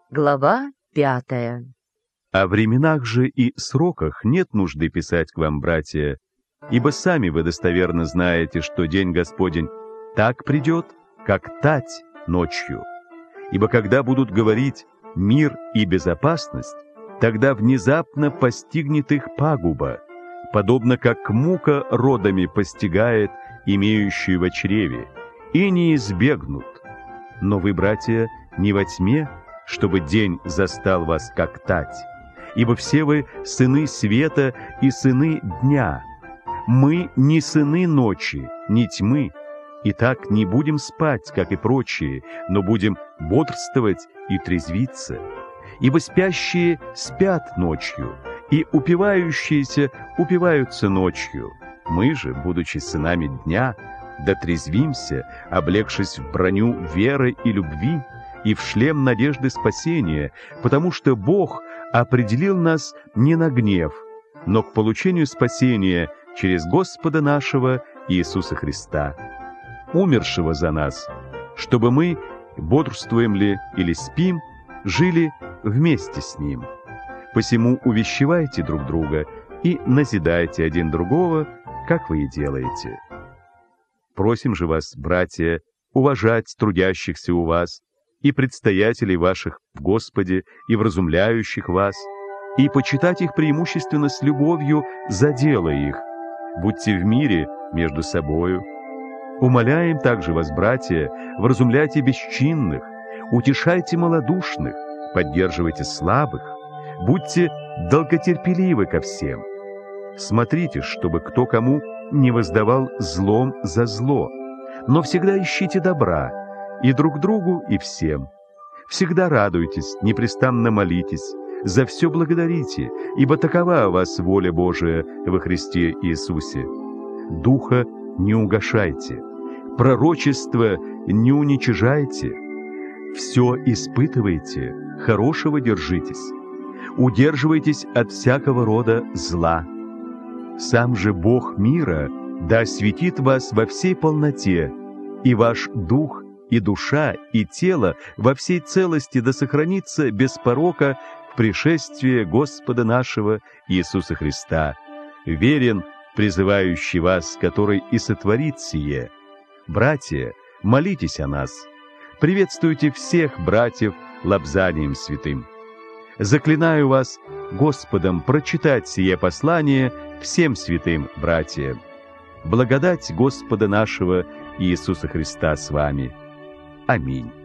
Глава 5. О временах же и сроках нет нужды писать к вам, братья, ибо сами вы достоверно знаете, что день Господень так придет, как тать ночью. Ибо когда будут говорить «мир и безопасность», тогда внезапно постигнет их пагуба, подобно как мука родами постигает имеющую во чреве, и не избегнут. Но вы, братья, не во тьме, чтобы день застал вас как тать, ибо все вы сыны света и сыны дня. Мы не сыны ночи, ни тьмы, итак не будем спать, как и прочие, но будем бодрствовать и трезвиться. Ибо спящие спят ночью, и упивающиеся упиваются ночью. Мы же, будучи сынами дня, дотрезвимся, облегшись в броню веры и любви, и в шлем надежды спасения, потому что Бог определил нас не на гнев, но к получению спасения через Господа нашего Иисуса Христа, умершего за нас, чтобы мы, бодрствуем ли или спим, жили вместе с Ним. Посему увещевайте друг друга и назидайте один другого, как вы и делаете. Просим же вас, братья, уважать трудящихся у вас, и предстоятелей ваших в Господе, и вразумляющих вас, и почитать их преимущественно с любовью за дело их. Будьте в мире между собою. Умоляем также вас, братья, вразумляйте бесчинных, утешайте малодушных, поддерживайте слабых, будьте долготерпеливы ко всем. Смотрите, чтобы кто кому не воздавал злом за зло, но всегда ищите добра, и друг другу, и всем. Всегда радуйтесь, непрестанно молитесь, за все благодарите, ибо такова у вас воля Божия во Христе Иисусе. Духа не угашайте, пророчество не уничижайте, все испытывайте, хорошего держитесь, удерживайтесь от всякого рода зла. Сам же Бог мира да осветит вас во всей полноте, и ваш дух и душа, и тело во всей целости да сохранится без порока в пришествии Господа нашего Иисуса Христа, верен призывающий вас, который и сотворит сие. Братья, молитесь о нас. Приветствуйте всех братьев лобзанием святым. Заклинаю вас Господом прочитать сие послание всем святым братьям. Благодать Господа нашего Иисуса Христа с вами. Аминь.